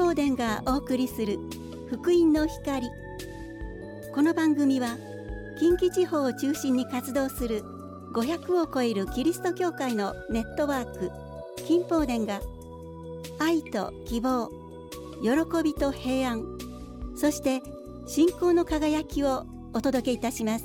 宝殿がお送りする福音の光。この番組は近畿地方を中心に活動する500を超えるキリスト教会のネットワーク金宝殿が愛と希望、喜びと平安、そして信仰の輝きをお届けいたします。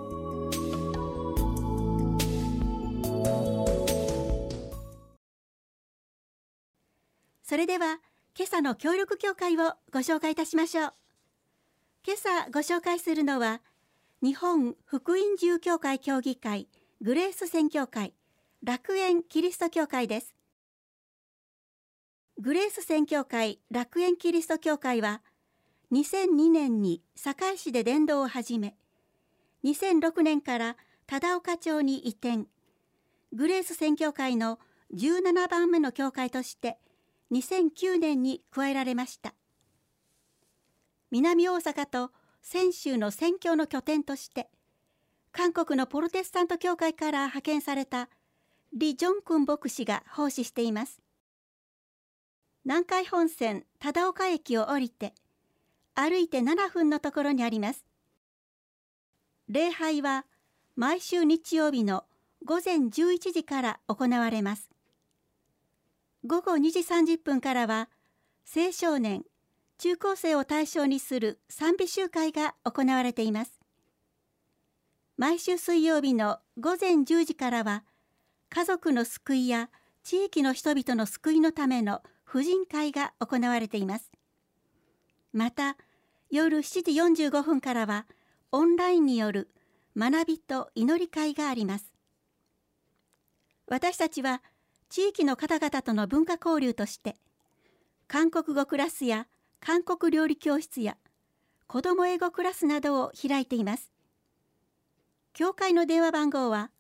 それでは今朝の協力教会をご紹介いたしましょう。今朝ご紹介するのは日本福音自由教会協議会グレース宣教会楽園キリスト教会です。グレース宣教会楽園キリスト教会は2002年に堺市で伝道を始め、2006年から忠岡町に移転、グレース宣教会の17番目の教会として2009年に加えられました。南大阪と泉州の宣教の拠点として韓国のプロテスタント教会から派遣されたリ・ジョンクン牧師が奉仕しています。南海本線忠岡駅を降りて歩いて7分のところにあります。礼拝は毎週日曜日の午前11時から行われます。午後2時30分からは青少年、中高生を対象にする賛美集会が行われています。毎週水曜日の午前10時からは家族の救いや地域の人々の救いのための婦人会が行われています。また夜7時45分からはオンラインによる学びと祈り会があります。私たちは地域の方々との文化交流として韓国語クラスや韓国料理教室や子ども英語クラスなどを開いています。教会の電話番号は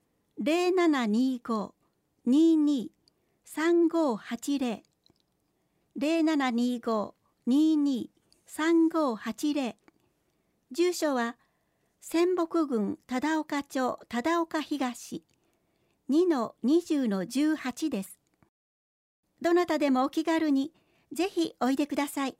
0725-22-3580 0725-22-3580。住所は泉北郡忠岡町忠岡東 2-20-18 です。どなたでもお気軽にぜひおいでください。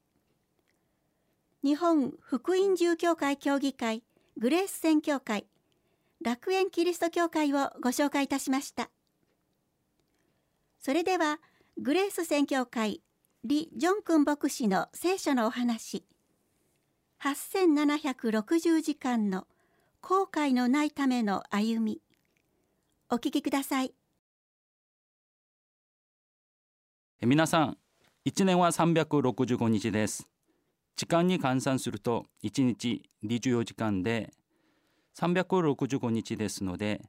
日本福音自由教会協議会グレース宣教会楽園キリスト教会をご紹介いたしました。それではグレース宣教会リ・ジョンクン牧師の聖書のお話、8760時間の後悔のないための歩み、お聞きください。 皆さん、1年は365日です。時間に換算すると1日24時間で365日ですので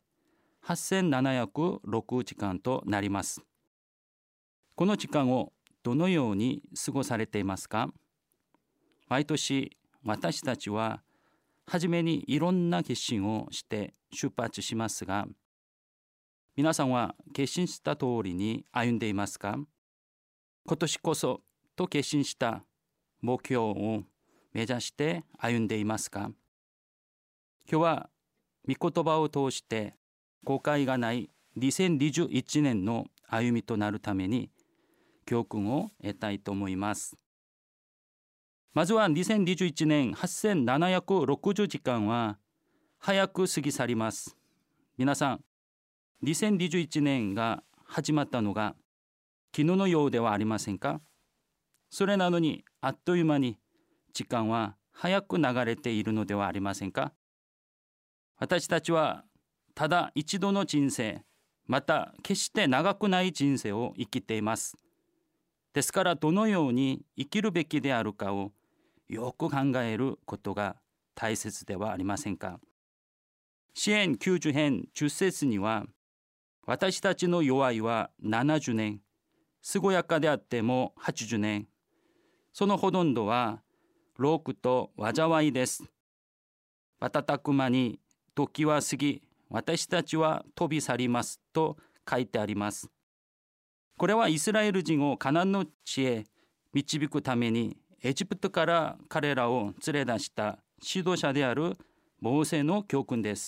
8706時間となります。この時間をどのように過ごされていますか？毎年私たちは初めにいろんな決心をして出発しますが、皆さんは決心した通りに歩んでいますか？今年こそと決心した目標を目指して歩んでいますか？今日は御言葉を通して後悔がない2021年の歩みとなるために教訓を得たいと思います。まずは2021年8760時間は早く過ぎ去ります。皆さん、2021年が始まったのが昨日のようではありませんか？それなのにあっという間に時間は早く流れているのではありませんか？私たちはただ一度の人生、また決して長くない人生を生きています。ですからどのように生きるべきであるかをよく考えることが大切ではありませんか？詩編90編10節には、私たちの弱いは70年、健やかであっても80年、そのほとんどは労苦と災いです。瞬く間に時は過ぎ、私たちは飛び去りますと書いてあります。これはイスラエル人をカナンの地へ導くためにエジプトから彼らを連れ出した指導者であるモーセの教訓です。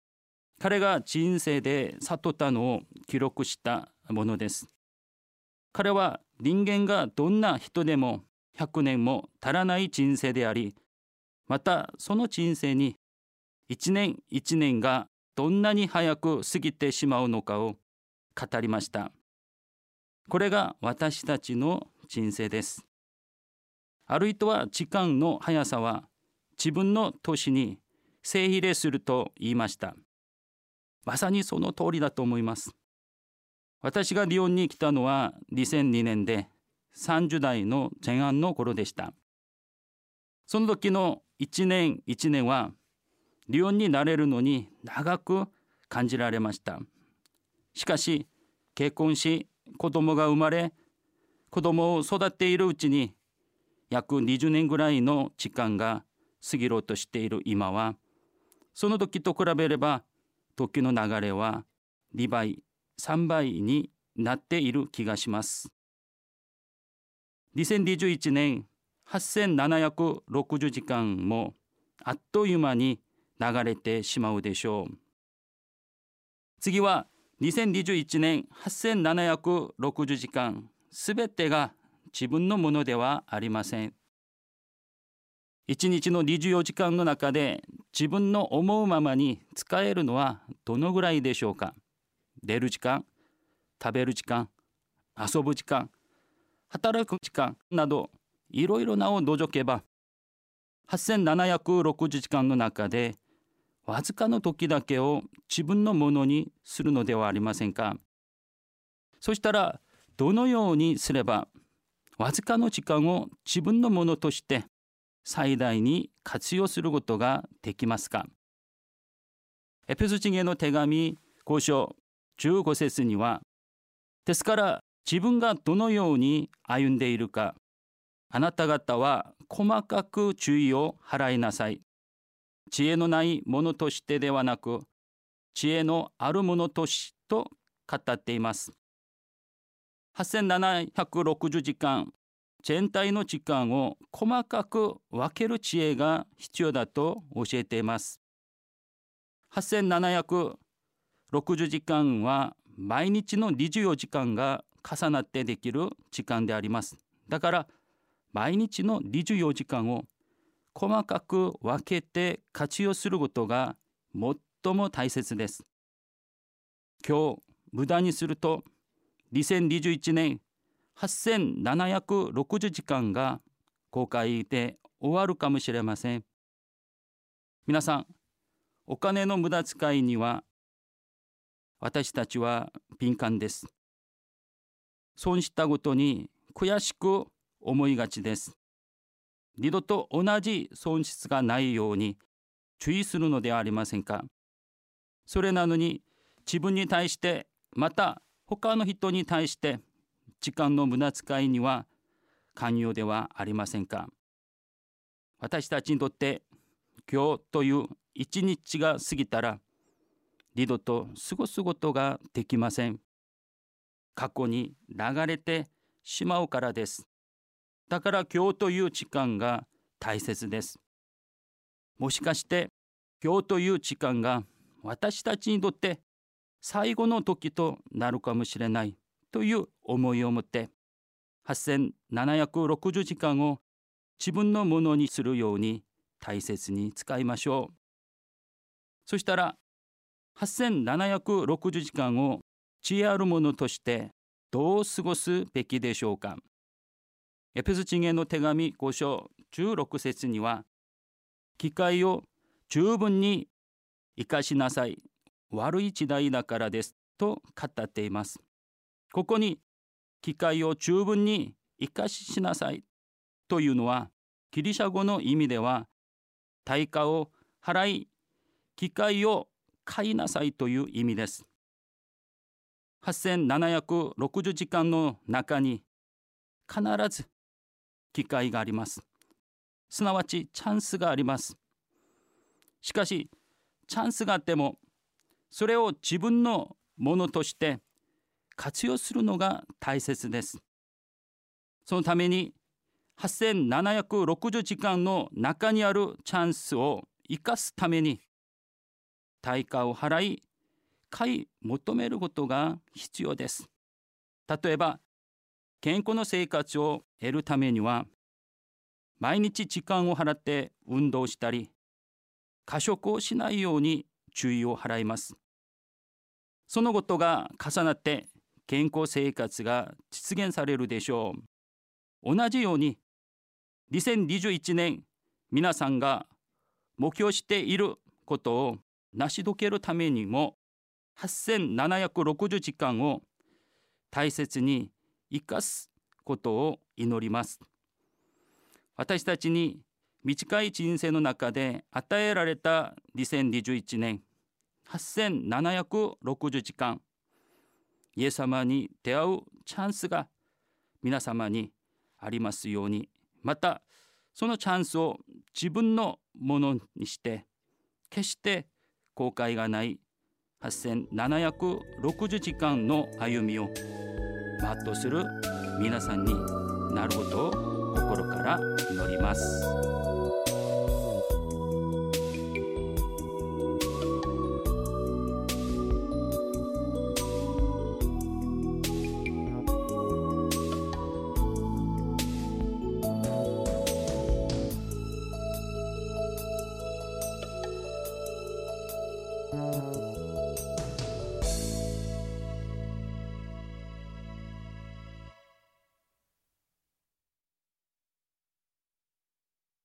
彼が人生で悟ったのを記録したものです。 彼は人間がどんな人でも100年も足らない人生であり、またその人生に一年一年がどんなに早く過ぎてしまうのかを語りました。これが私たちの人生です。ある人は時間の速さは自分の年に正比例すると言いました。まさにその通りだと思います。私がリヨンに来たのは2002年で30代の前半の頃でした。その時の一年一年はリヨンになれるのに長く感じられました。しかし結婚し子供が生まれ、子供を育てているうちに約20年ぐらいの時間が過ぎろうとしている今は、その時と比べれば時の流れは2倍3倍になっている気がします。2021年8760時間もあっという間に流れてしまうでしょう。次は2021年8760時間、すべてが自分のものではありません。1日の24時間の中で自分の思うままに使えるのはどのぐらいでしょうか。出る時間、食べる時間、遊ぶ時間、働く時間などいろいろなを除けば8760時間の中でわずかの時だけを自分のものにするのではありませんか。そしたらどのようにすればわずかの時間を自分のものとして最大に活用することができますか。エペソ人への手紙5章15節には、ですから自分がどのように歩んでいるか、あなた方は細かく注意を払いなさい。知恵のないものとしてではなく、知恵のあるものとしと語っています。8760時間、全体の時間を細かく分ける知恵が必要だと教えています。8760時間は毎日の24時間が重なってできる時間であります。だから毎日の24時間を細かく分けて活用することが最も大切です。今日無駄にすると2021年8760時間が後悔で終わるかもしれません。皆さん、お金の無駄遣いには私たちは敏感です。損したことに悔しく思いがちです。二度と同じ損失がないように注意するのではありませんか。それなのに自分に対してまた他の人に対して時間の無駄遣いには寛容ではありませんか。私たちにとって今日という一日が過ぎたら二度と過ごすことができません。過去に流れてしまうからです。だから今日という時間が大切です。もしかして今日という時間が私たちにとって最後の時となるかもしれないという思いを持って8760時間を自分のものにするように大切に使いましょう。そしたら8760時間を知恵あるものとしてどう過ごすべきでしょうか。エペソ人への手紙5章16節には、機会を十分に生かしなさい、悪い時代だからですと語っています。ここに機会を十分に生かしなさいというのは、ギリシャ語の意味では対価を払い機会を買いなさいという意味です。8760時間の中に必ず機会があります。すなわちチャンスがあります。しかしチャンスがあってもそれを自分のものとして活用するのが大切です。そのために8760時間の中にあるチャンスを生かすために対価を払い買い求めることが必要です。例えば健康な生活を得るためには、毎日時間を払って運動したり、過食をしないように注意を払います。そのことが重なって健康生活が実現されるでしょう。同じように、2021年、皆さんが目標していることを成し遂げるためにも、8760時間を大切に生かすことを祈ります。私たちに短い人生の中で与えられた2021年、8760時間、イエス様に出会うチャンスが皆様にありますように、またそのチャンスを自分のものにして、決して後悔がない8760時間の歩みを全うする皆さんになることを心から祈ります。